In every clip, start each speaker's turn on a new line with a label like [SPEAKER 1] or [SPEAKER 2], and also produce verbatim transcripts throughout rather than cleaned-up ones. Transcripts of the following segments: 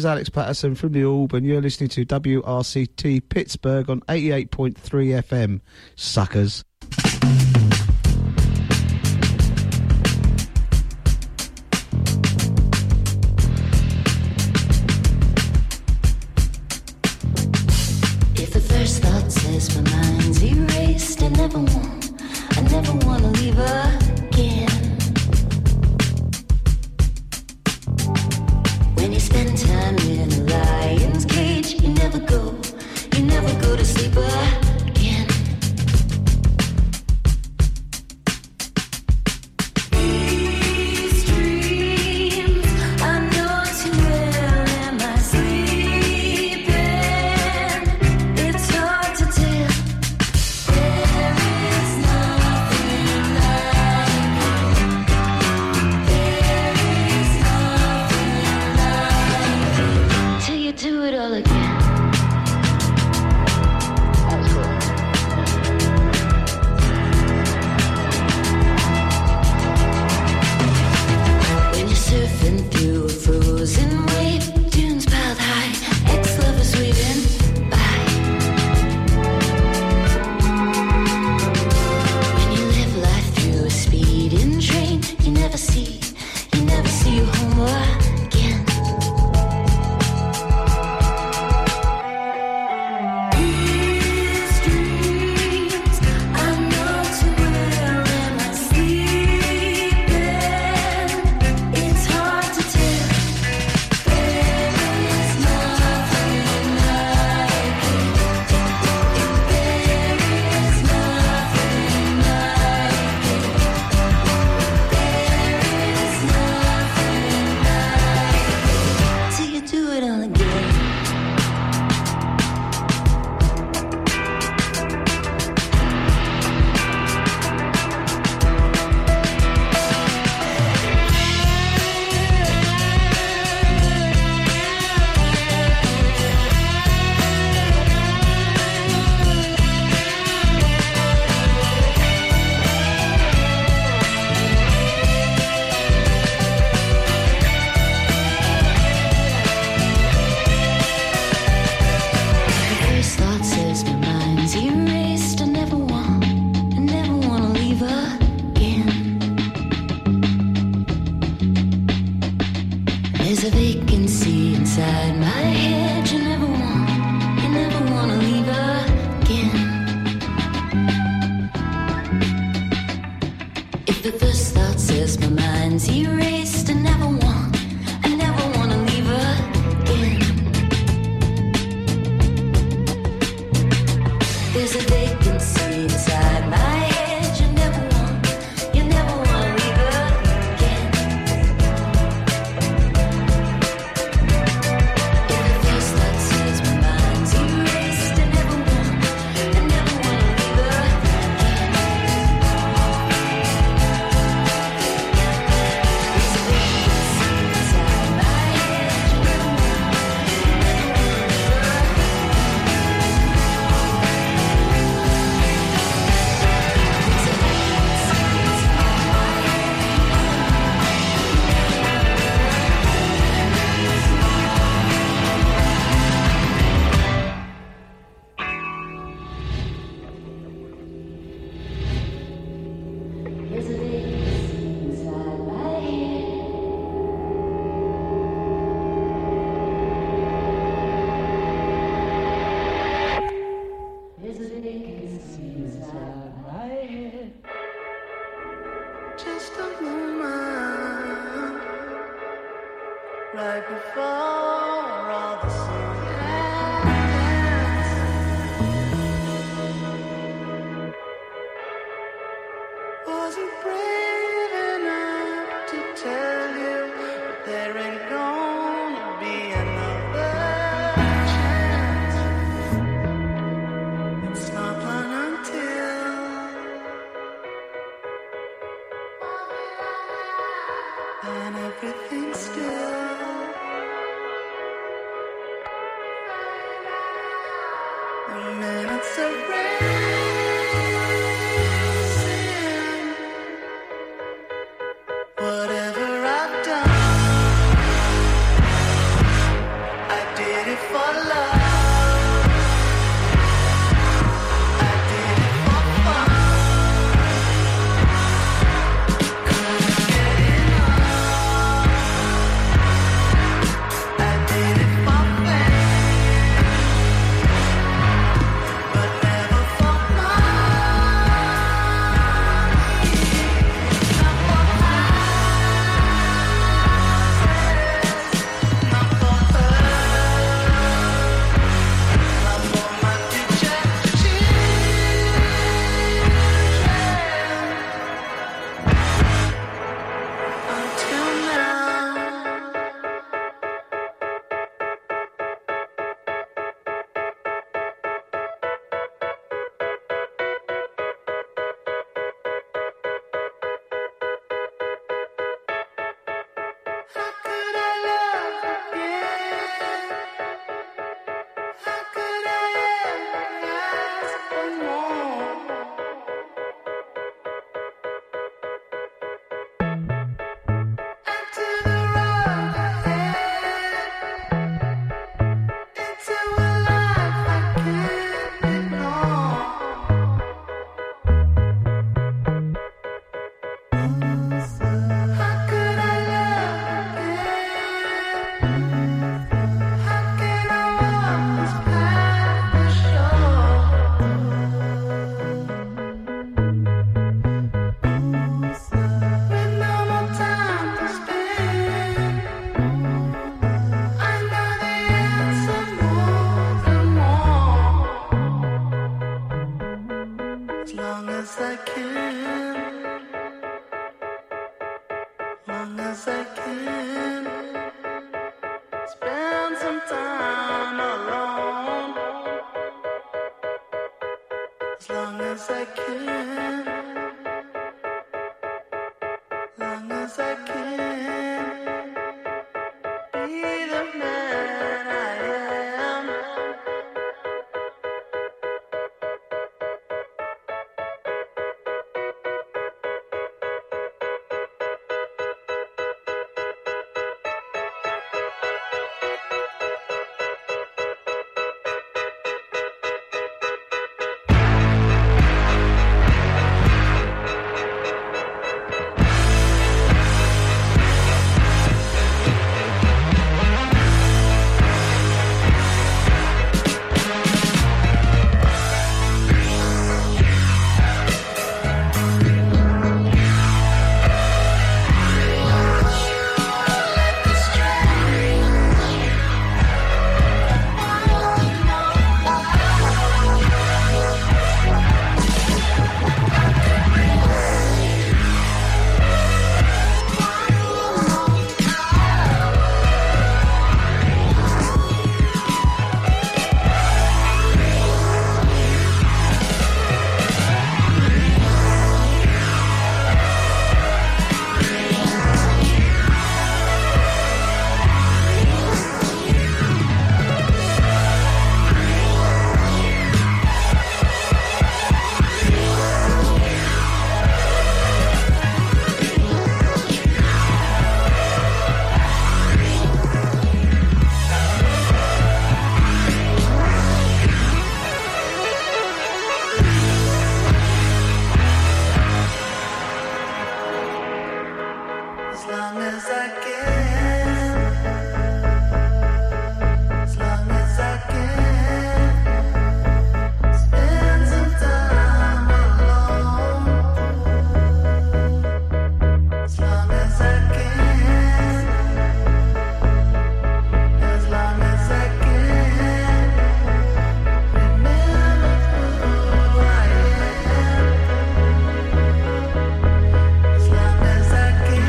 [SPEAKER 1] is Alex Patterson from the Orb, and you're listening to W R C T Pittsburgh on eighty-eight point three F M. Suckers.
[SPEAKER 2] If the first thought says my mind's erased, I never want, I never want to leave again. When you spend time in a lion's cage, you never go, you never go to sleep again. These dreams, I know too well, am I sleeping? It's hard to tell. There is nothing like it. There is nothing like it. Till you do it all again. When you're surfing through a frozen wave, dunes piled high, ex-lovers waving by. When you live life through a speeding train, you never see, you never see your home again. These dreams, I know too well, am I sleeping? It's hard to tell. There is nothing like it. There is nothing like it. There is nothing like it. Till you do it all again. The first thought says my mind's erased. I never want, I never want to leave again. There's a vacancy inside my head. You never want, you never want to leave again. If the first thought says my mind's erased, I never want, I never want to leave again. There's a vacancy inside my head. You never want, you never want to leave again. If the first thought says my mind's erased, I never want, I never want to leave again. There's a vacancy inside my head. You never want, you never want to leave again. There's a vacancy inside my head. There's a vacancy inside my head.
[SPEAKER 3] Just a moment right before all the sun ends. Wasn't brave enough to tell you, but there ain't gonna be another chance. It's not one until then everything's still. The minutes are racing. Whatever I've done, as I can, long as I can, be the man I am. As long as I can, as long as I can, spend some time alone. As long as I can, as long as I can, remember who I am. As long as I can.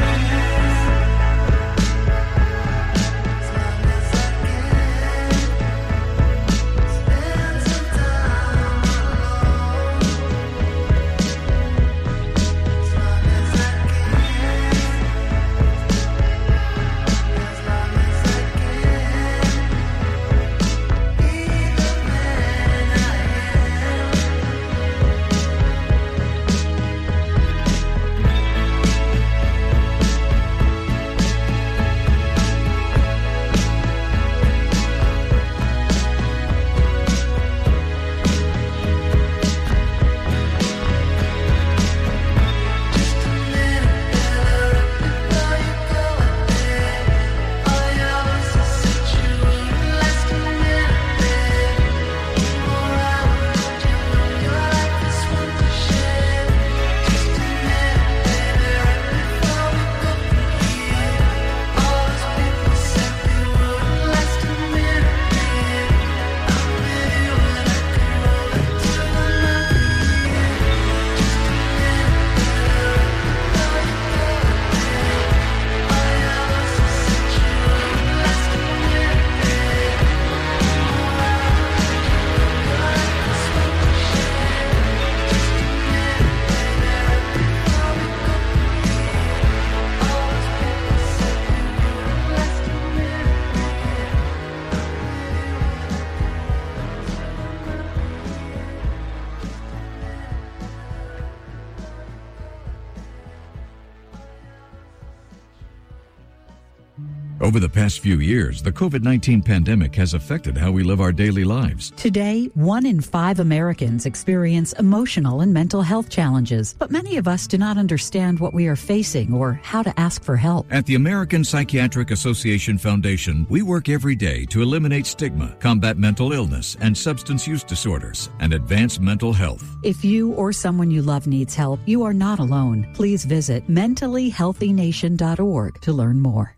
[SPEAKER 4] Over the past few years, the COVID nineteen pandemic has affected how we live our daily lives.
[SPEAKER 5] Today, one in five Americans experience emotional and mental health challenges, but many of us do not understand what we are facing or how to ask for help.
[SPEAKER 4] At the American Psychiatric Association Foundation, we work every day to eliminate stigma, combat mental illness and substance use disorders, and advance mental health.
[SPEAKER 5] If you or someone you love needs help, you are not alone. Please visit mentally healthy nation dot org to learn more.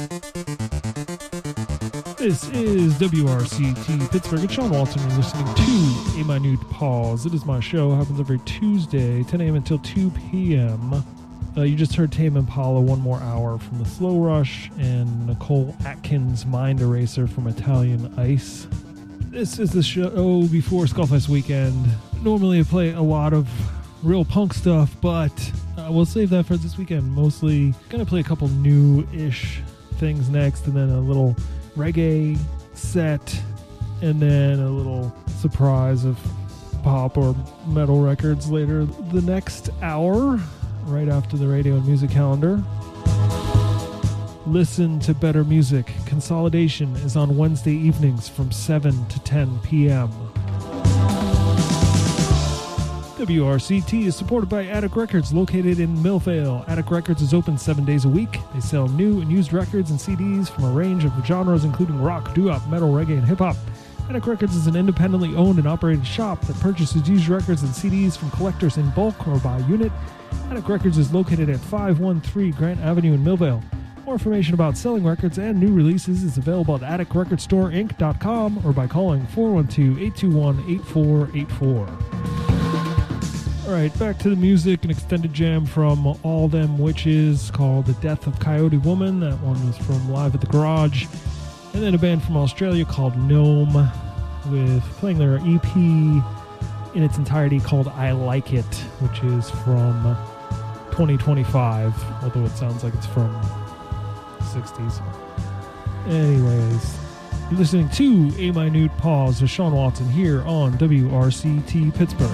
[SPEAKER 6] This is W R C T Pittsburgh, and Sean Walton. You're listening to A Minute Pause. It is my show. It happens every Tuesday, ten a.m. until two p.m. Uh, you just heard Tame Impala, One More Hour from the Slow Rush, and Nicole Atkins, Mind Eraser from Italian Ice. This is the show before Skullfest weekend. Normally I play a lot of real punk stuff, but uh, we'll save that for this weekend. Mostly gonna play a couple new-ish things next, and then a little reggae set, and then a little surprise of pop or metal records later the next hour, right after the radio and music calendar. Listen to better music. Consolidation is on Wednesday evenings from seven to ten p.m. W R C T is supported by Attic Records, located in Millvale. Attic Records is open seven days a week. They sell new and used records and C Ds from a range of genres, including rock, doo-wop, metal, reggae, and hip-hop. Attic Records is an independently owned and operated shop that purchases used records and C Ds from collectors in bulk or by unit. Attic Records is located at five one three Grant Avenue in Millvale. More information about selling records and new releases is available at attic record store inc dot com or by calling four one two, eight two one, eight four eight four. Alright, back to the music, an extended jam from All Them Witches called The Death of Coyote Woman. That one was from Live at the Garage. And then a band from Australia called Gnome, with playing their E P in its entirety called I Like It, which is from twenty twenty-five, although it sounds like it's from sixties. Anyways, you're listening to A Minute Pause with Sean Watson here on W R C T Pittsburgh.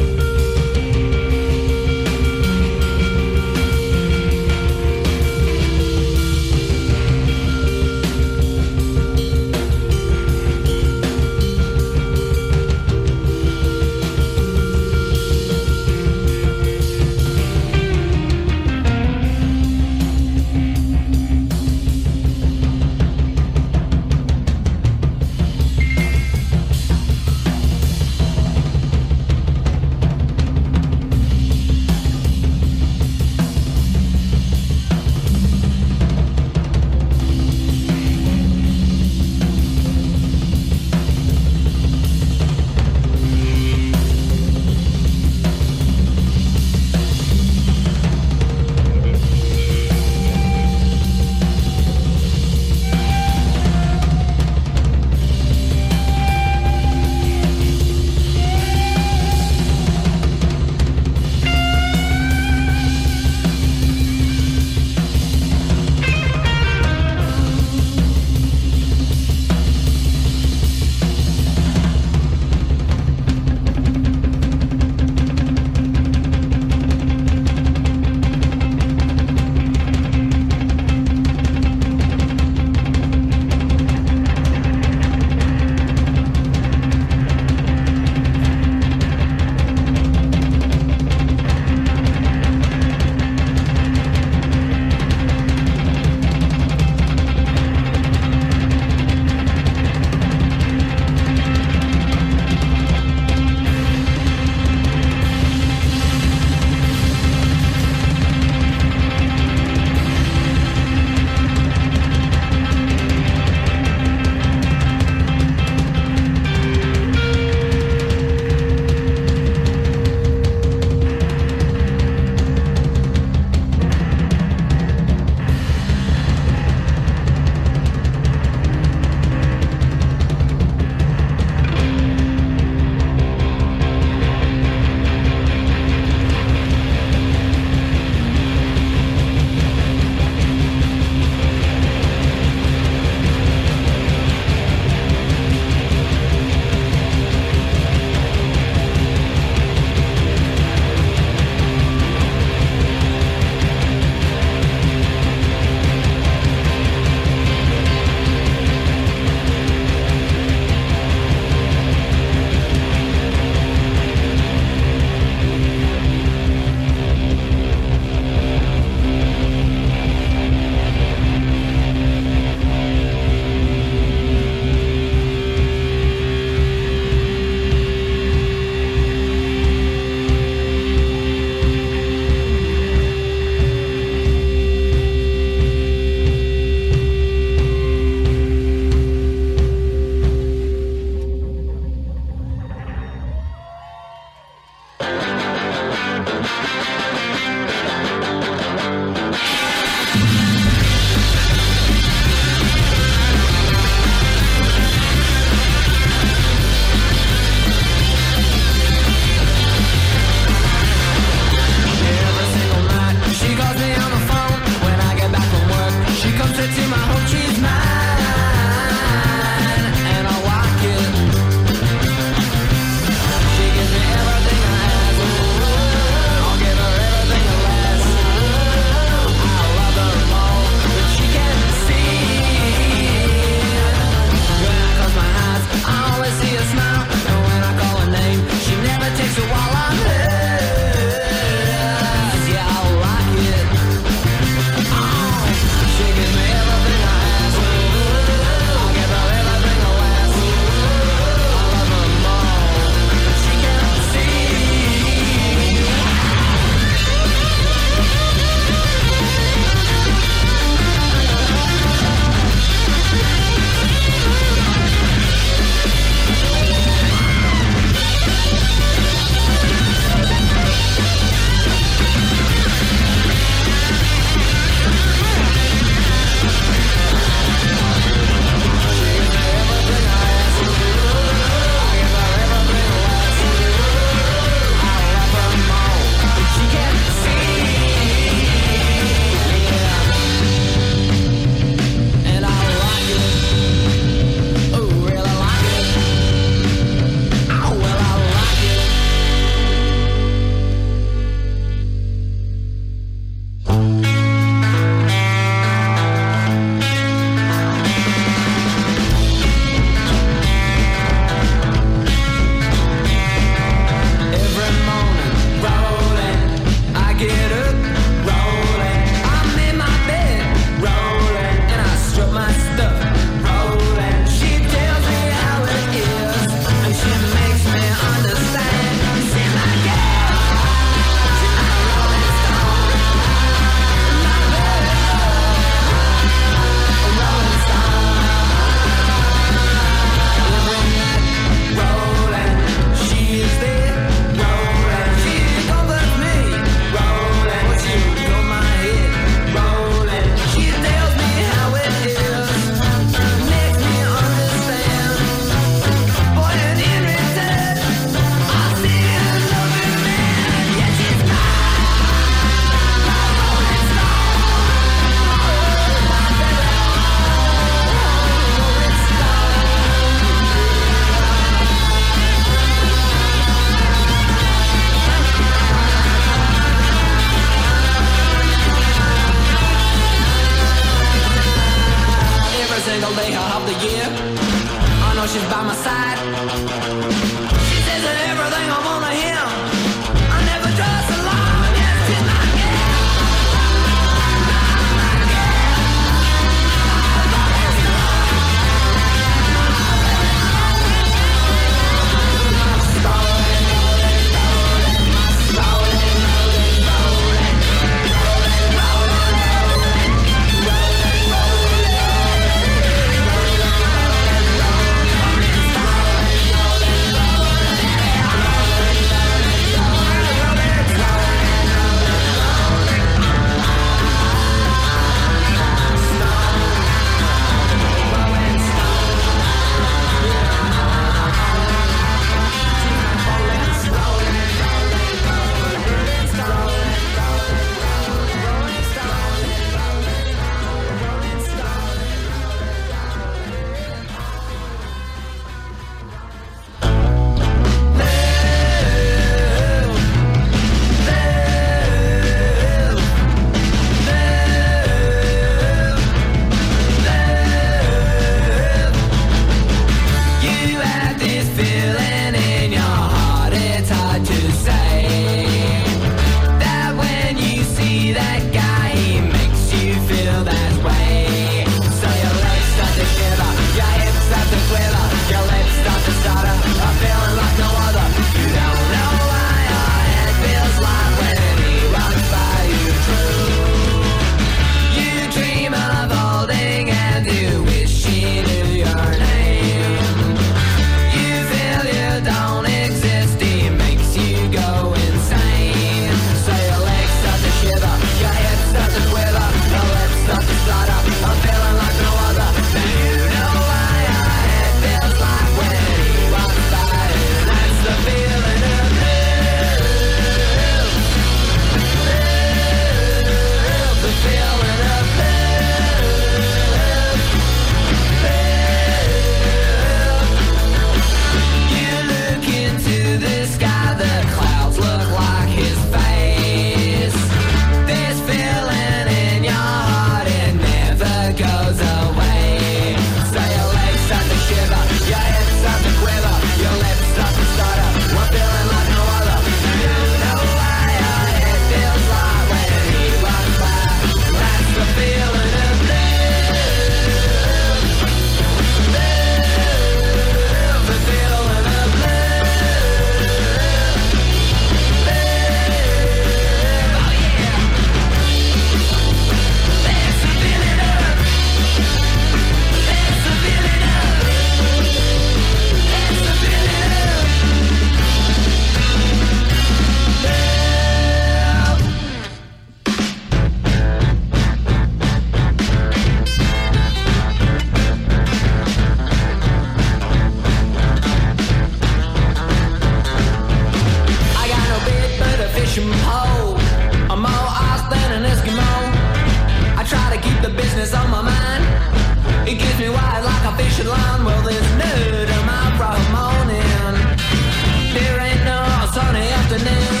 [SPEAKER 7] business on my mind. It gets me wide like a fishing line. Well, there's no tomorrow morning. There ain't no sunny afternoon.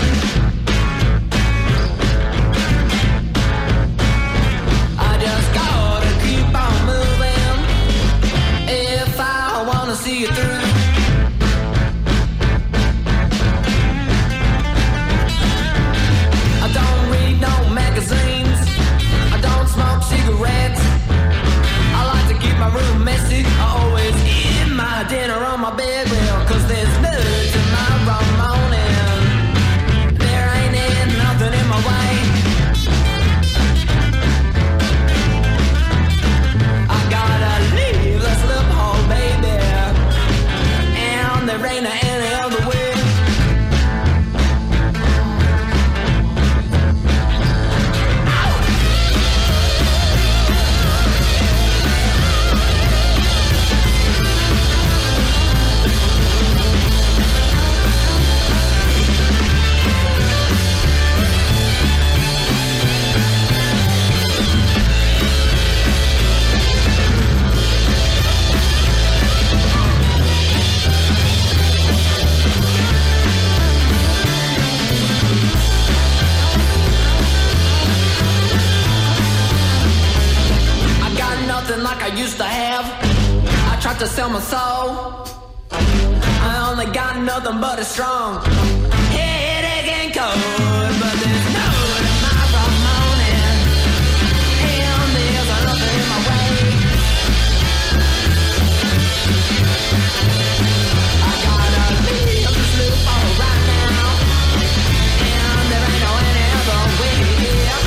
[SPEAKER 7] I just gotta keep on moving if I wanna see it through. I don't read no magazines. I don't smoke cigarettes. I like to keep my room messy. I always eat my dinner on my bed. Well, cause there's no tomorrow morning. There ain't ain't nothing in my way. I gotta leave this loophole, baby. And there ain't any other way. Like I used to have. I tried to sell my soul. I only got nothing but a strong headache and cold. But there's no tomorrow morning, and there's nothing in my way. I gotta leave this loophole right now, and there ain't no any other way here.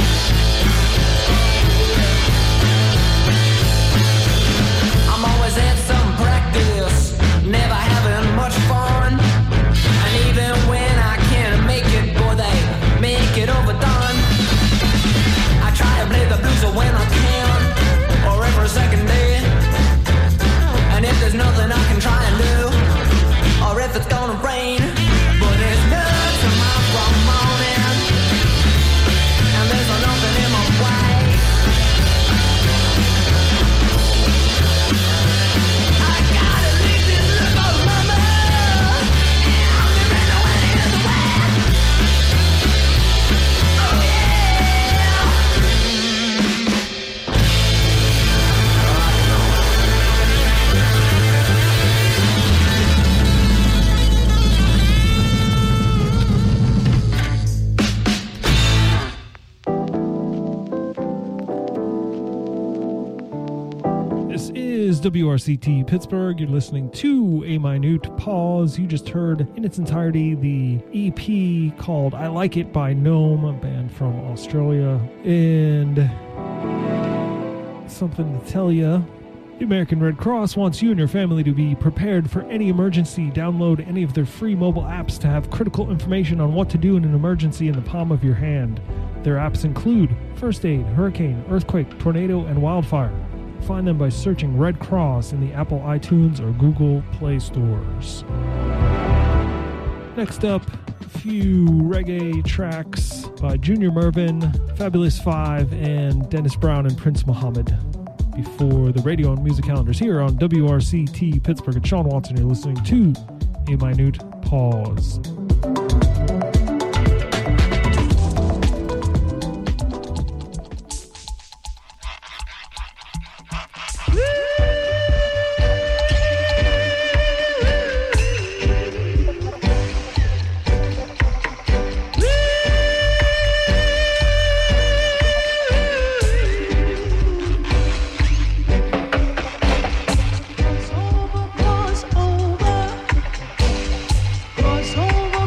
[SPEAKER 7] I'm always at some practice, never having much fun. And even when I can't make it, boy, they make it overdone. I try to play the blues when I can, or every second day. And if there's nothing I can try and do, or if it's gonna rain, but there's no tomorrow morning, and there's nothing in my way.
[SPEAKER 6] W R C T Pittsburgh. You're listening to A Minute Pause. You just heard in its entirety the E P called I Like It by Gnome, a band from Australia. And something to tell you. The American Red Cross wants you and your family to be prepared for any emergency. Download any of their free mobile apps to have critical information on what to do in an emergency in the palm of your hand. Their apps include First Aid, Hurricane, Earthquake, Tornado, and Wildfire. Find them by searching Red Cross in the Apple iTunes or Google Play stores. Next up, a few reggae tracks by Junior Murvin, Fabulous Five, and Dennis Brown and Prince Muhammad. Before the radio and music calendars here on W R C T Pittsburgh. It's Sean Watson. You're listening to A Minute Pause.
[SPEAKER 8] Over,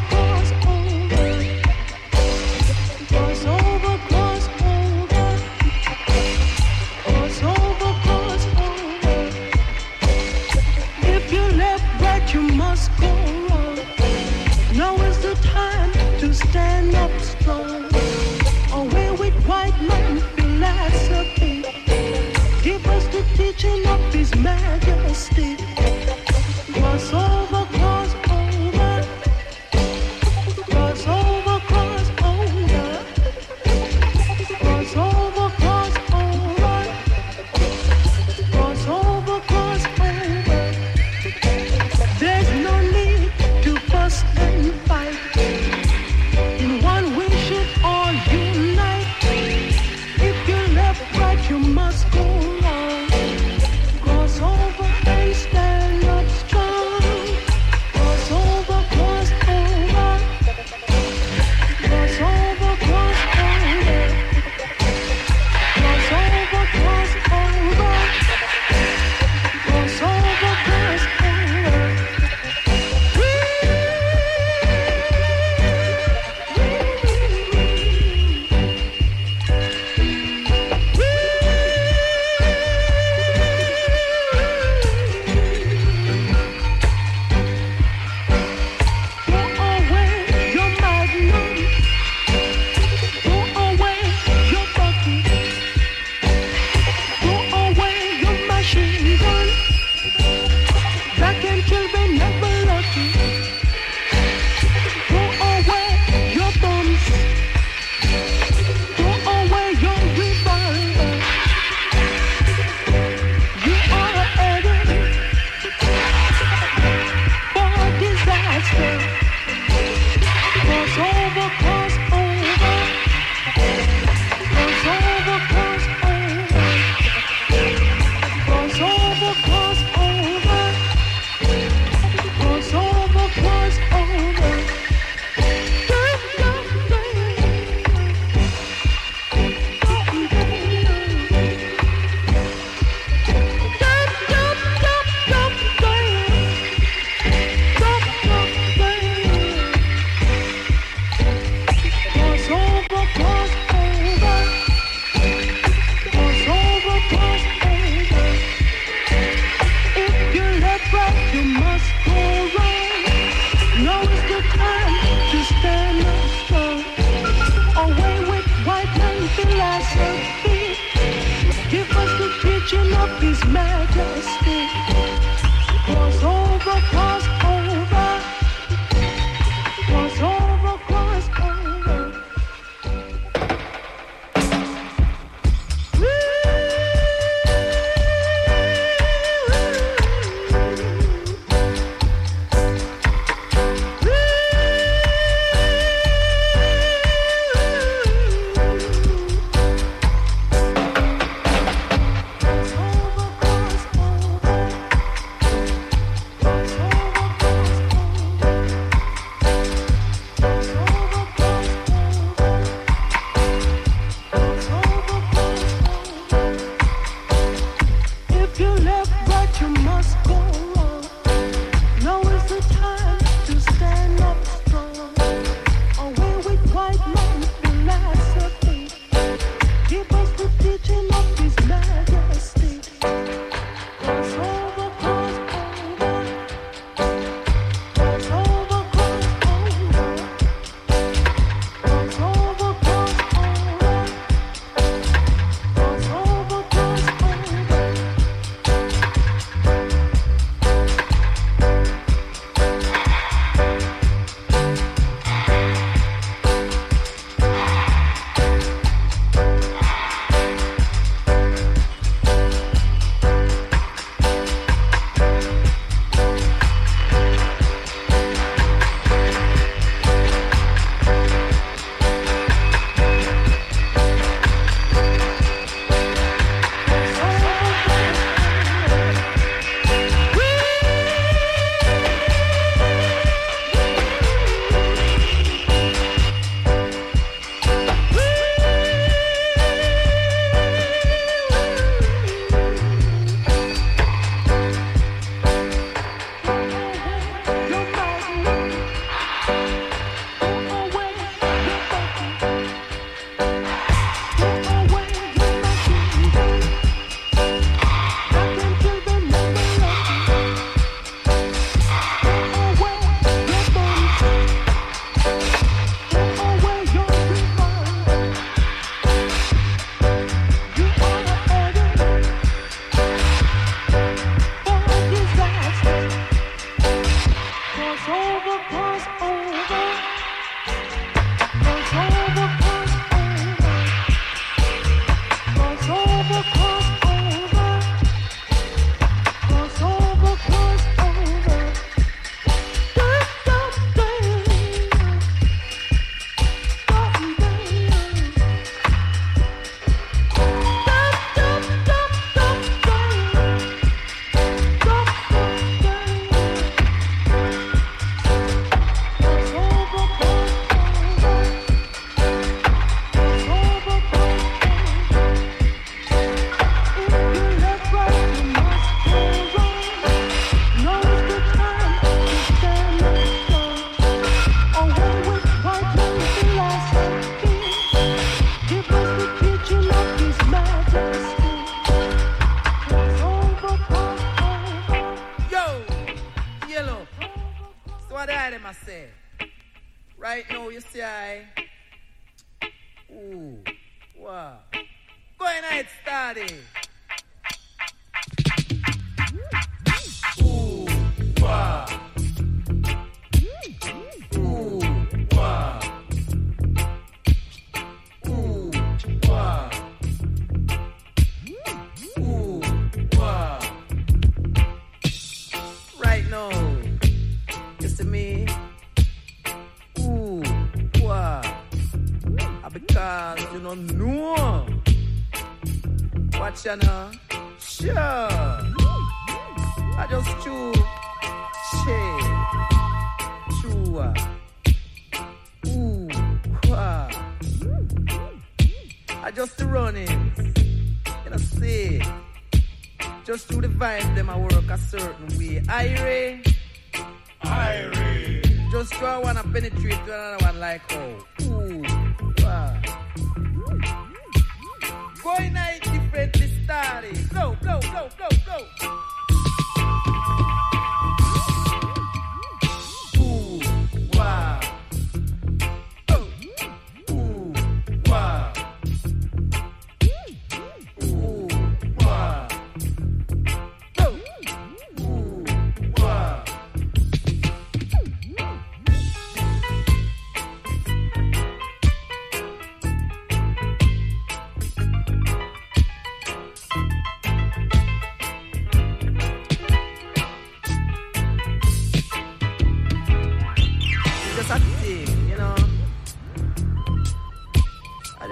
[SPEAKER 8] philosophy. Give us the teaching of His majesty. Cross over, cross over. Cross over, cross over.
[SPEAKER 9] Right now, you see, I. Ooh, wow. Going night started. Ooh, wow. Ooh, wow. Ooh, wow. Ooh, wow. Right now, you see me. Ooh, wow. Because you don't know. Watch ya now. Sure. I just chew. Shit. Chew. Ooh, wow. I just running. You know, see. Just to the vibe, them I work a certain way. Irie. Irie. Just try one and penetrate to another one like oh. Ooh, wow. Going night differently started. Go, go, go, go, go. Ooh, wow. Oh, ooh, wow.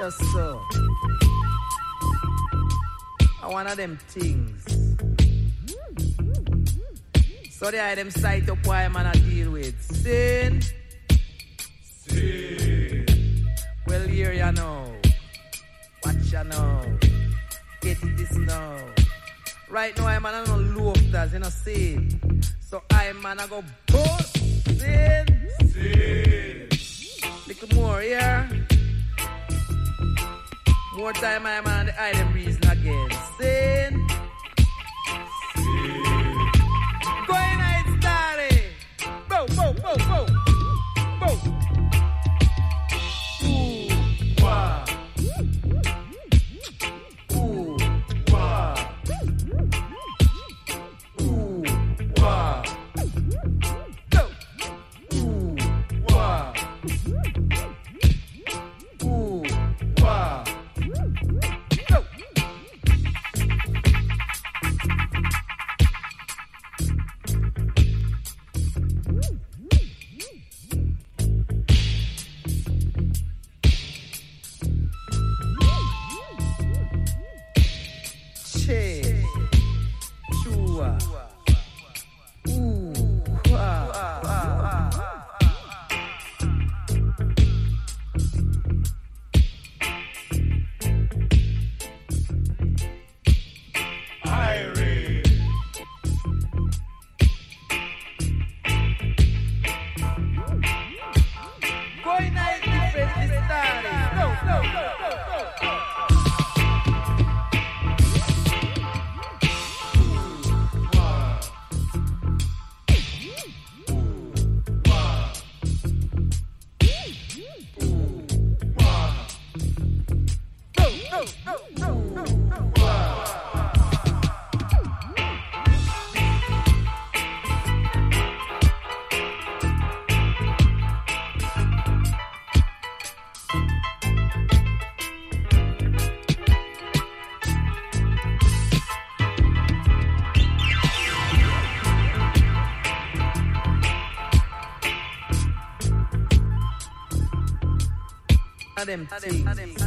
[SPEAKER 9] Just so. I one of them things. So they are them sight up why man I deal with. Sin. Sin. Well, here you know. Watch you know. Get this now. Right now, I'm man, I don't know loafers, you know, sin. So I man, I go bust. Sin. Sin. Little more here. More time, I'm on the item reason again. Sin. Sin. Going night, starry. Bow, bow, bow, bow. Bow. Ooh, wah. Ooh, wah. Ooh, wah. Go. Ooh, wah. Ooh, wah. Go. Che. Chua. Ooh, wah. Irie. Going night, different is starting. Go, go, go, go, go, go. Them things.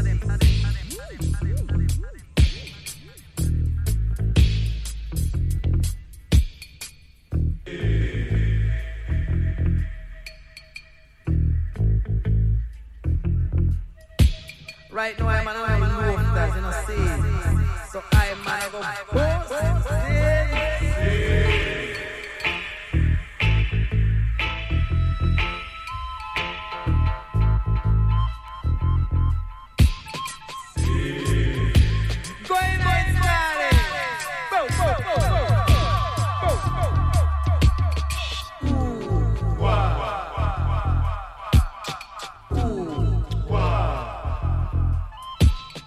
[SPEAKER 9] Right now, I'm on a loafers, you know, see. So I'm on a go bust. Going night, starry. Bow, bow, bow, bow. Bow. Ooh, wah. Ooh, wah.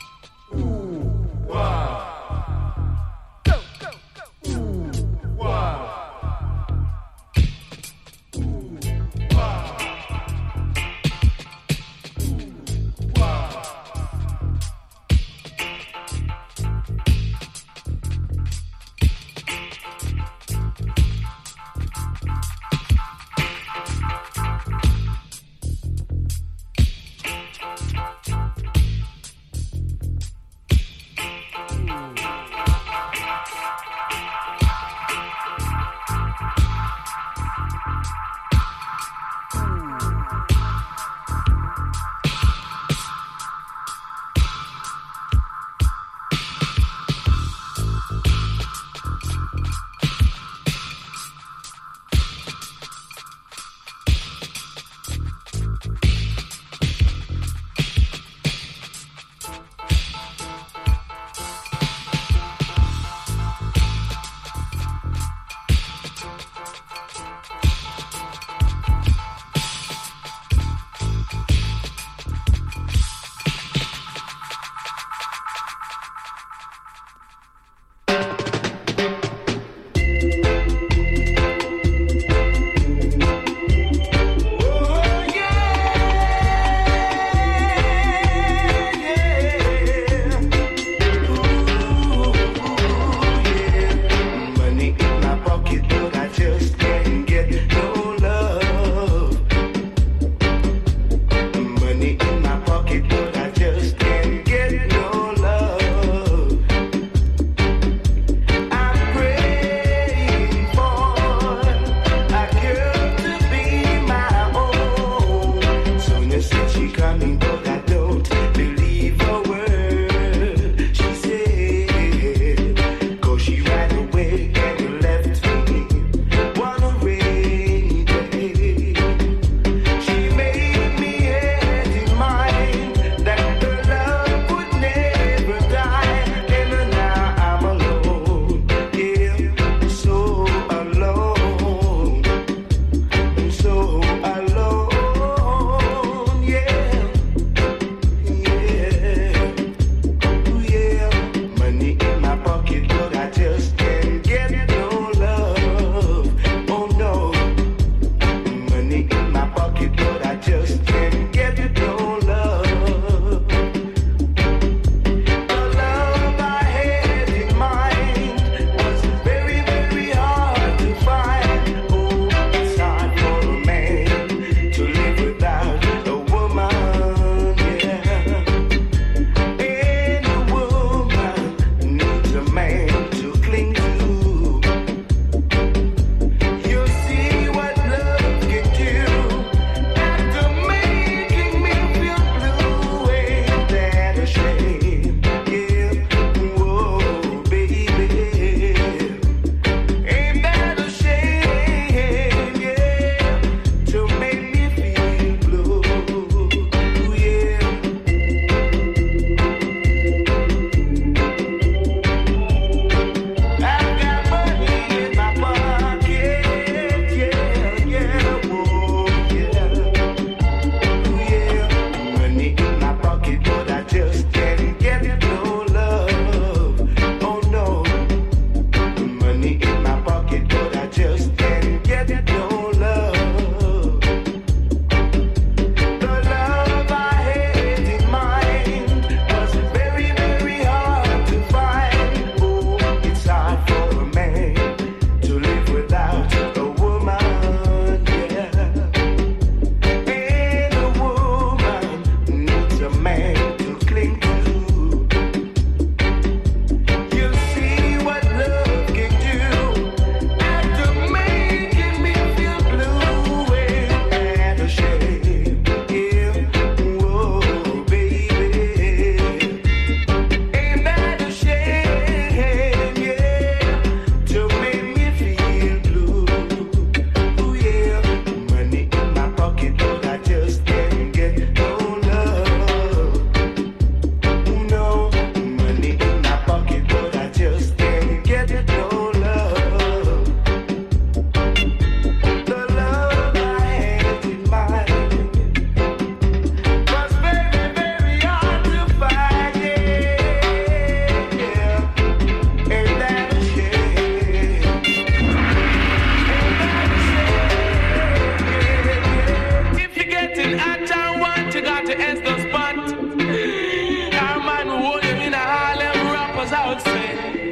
[SPEAKER 10] stoners, I would say.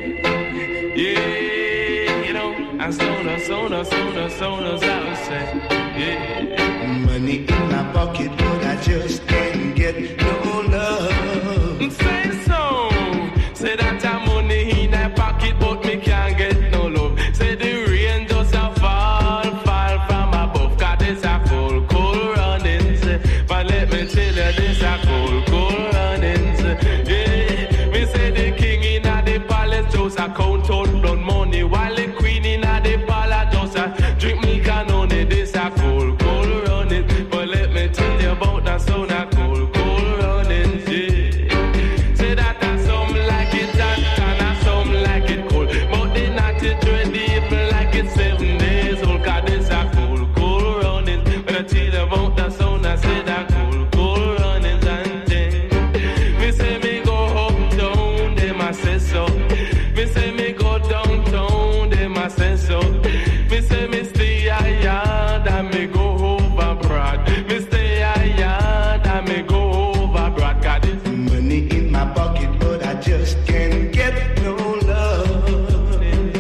[SPEAKER 10] Yeah, you know, and stoners, stoners, stoners, stoners, I would say. Yeah.
[SPEAKER 3] Money in my pocket, but I just can't get no love.
[SPEAKER 10] Say so. Say that I'm money in my pocket, but me can't get no love. Say the rain just a fall, fall from above. Cause this a cold, cold running. Say, but let me tell you, this a cold, cold running. Say, yeah. Me say the king in a the palace just a count out blood money, while the queen in a the palace just a drink milk and honey. This a cold, cold running. But let me tell you about that sound a cold, cold running. Yeah. Say that a some like it hot and a some like it cold, but they not it ready even like it's seven days old. Cause this a cold, cold running. When I tell you about that sound, I say that cold, cold running and thing. Me say me go uptown, them I say so. Me say me go downtown, them I say so. Me say me stay a yard and me go over broad. Me stay a yard and me go over broad. Cause this
[SPEAKER 3] Money in my pocket, but I just can't get no love.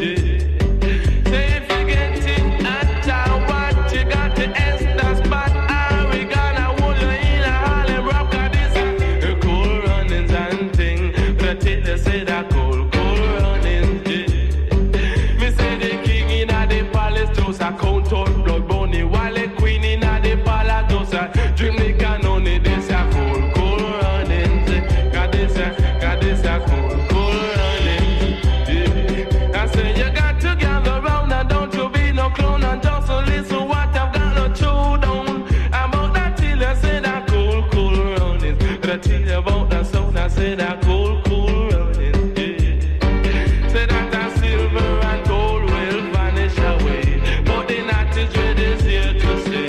[SPEAKER 10] say if you get it at a what you got to ask the spot. Are we gonna hold you in a Harlem rock? Cause this a cool runnings and thing. But I tell you say that cool, cool runnings, yeah. Me say the king in a the palace just a count out blood money, while the queen in a the palace just a drink the cannon. This a cool, cool runnings, yeah. Cause this a, cause this a cool, cool runnings, yeah. I say you got to gather round and don't you be no clown and just listen what I've got no chew down. About that till I say that cool, cool runnings. But I tell you about that sound, I say that cool, cool runnings, yeah. Say that that silver and gold will vanish away, but the night is ready is here to stay.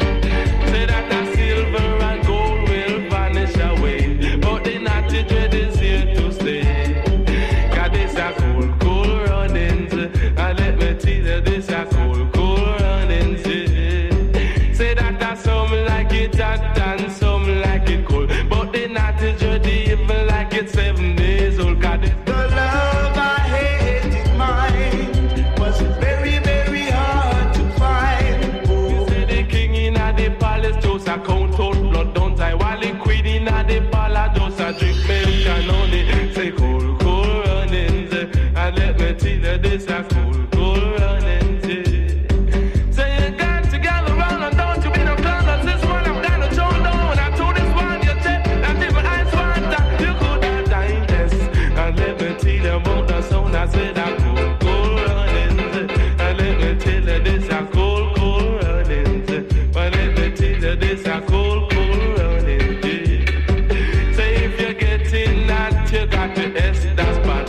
[SPEAKER 10] Say that that silver and gold will vanish away, but the night is ready is here to stay. Cause this a cool, cool runnings, and let me tell you this a cool, cool runnings, yeah. Say that that some like it hot and some like it cold, but the night is ready even like it's seven days old. Cause this
[SPEAKER 3] The love I had in mind was very, very hard to find. Oh,
[SPEAKER 10] say the king in a the palace just a count out blood, don't I? While the queen in a the palace just a drink milk and honey. Say cool, cool runnings, and let me tell you this a cool, cool runnings, yeah. Say you got to gather round and don't you be no clown. This one I'm gonna show down. When I told this one you check, that if my eyes want that, you could have died this. And let me tell you about the sound, I say that cool, cool runnings, and let me tell you this a cool, cool runnings. But let me tell you this a cool, cool runnings, yeah. Say if you're getting that, you got to S that spot.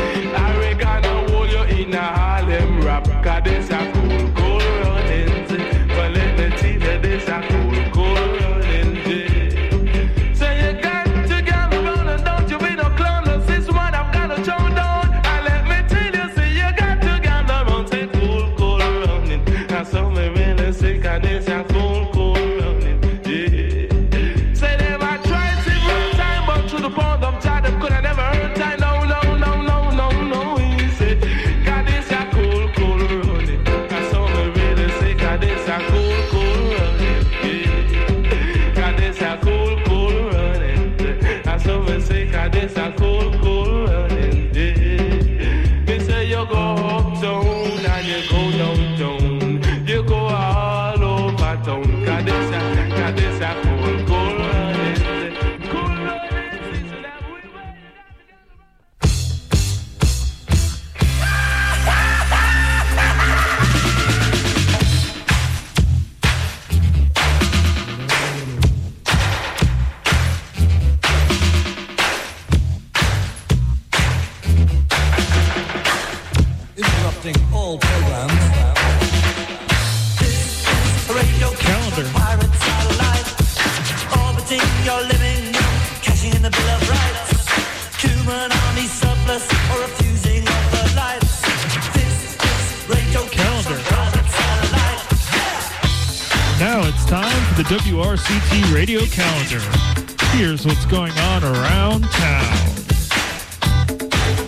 [SPEAKER 10] I reckon I hold you in a Harlem rap. Cause this a cool, cool runnings. But let me tell you this a cool, cool runnings, yeah. Say you got to gather round and don't you be no clown. This one I've got to show down. And let me tell you, say you got to gather round. Say cool, cool running. That's so me really sick and this a cool, cool running, yeah. Say them I tried several time, but to the point of time them could have never heard time. No, no, no, no, no, no, easy. Cause this a cool, cool running. That's so me really sick and this a cool, cool running, yeah. Cause this a cool, cool running. That's so me sick and this a cool, cool running, yeah. Me say you go uptown and you go downtown, you go all over town. Cause this a, cause this a cool, cool running, cool running. Listen that we
[SPEAKER 11] Interrupting all programs.
[SPEAKER 6] Calendar.
[SPEAKER 12] Pirate satellite, orbiting your living room, cashing in the Bill of Rights. Human army surplus or refusing of the lights. This is radio
[SPEAKER 6] Calendar.
[SPEAKER 12] pirate satellite.
[SPEAKER 6] Now it's time for the W R C T radio calendar. Here's what's going on around town.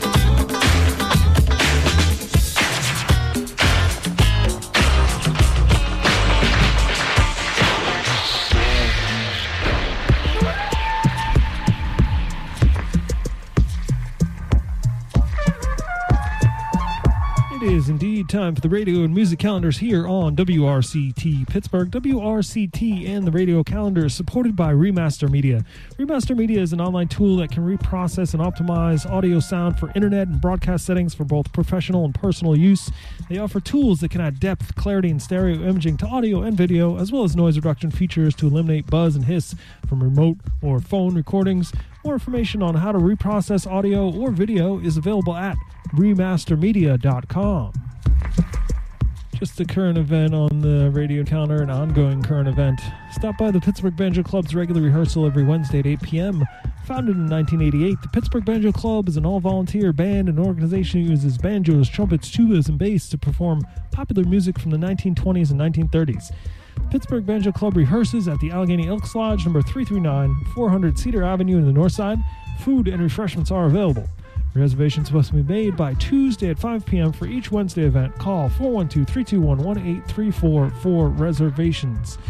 [SPEAKER 6] It is indeed time for the radio and music calendars here on W R C T Pittsburgh. W R C T and the radio calendar is supported by Remaster Media. Remaster Media is an online tool that can reprocess and optimize audio sound for internet and broadcast settings for both professional and personal use. They offer tools that can add depth, clarity, and stereo imaging to audio and video, as well as noise reduction features to eliminate buzz and hiss from remote or phone recordings. More information on how to reprocess audio or video is available at remaster media dot com. Just a current event on the radio calendar, an ongoing current event. Stop by the Pittsburgh Banjo Club's regular rehearsal every Wednesday at eight p.m. Founded in nineteen eighty-eight, the Pittsburgh Banjo Club is an all-volunteer band and organization that uses banjos, trumpets, tubas, and bass to perform popular music from the nineteen twenties and nineteen thirties. Pittsburgh Banjo Club rehearses at the Allegheny Elks Lodge, number three thirty-nine, four hundred Cedar Avenue in the north side. Food and refreshments are available. Reservations must be made by Tuesday at five p.m. for each Wednesday event. Call four one two, three two one, one eight three four for reservations.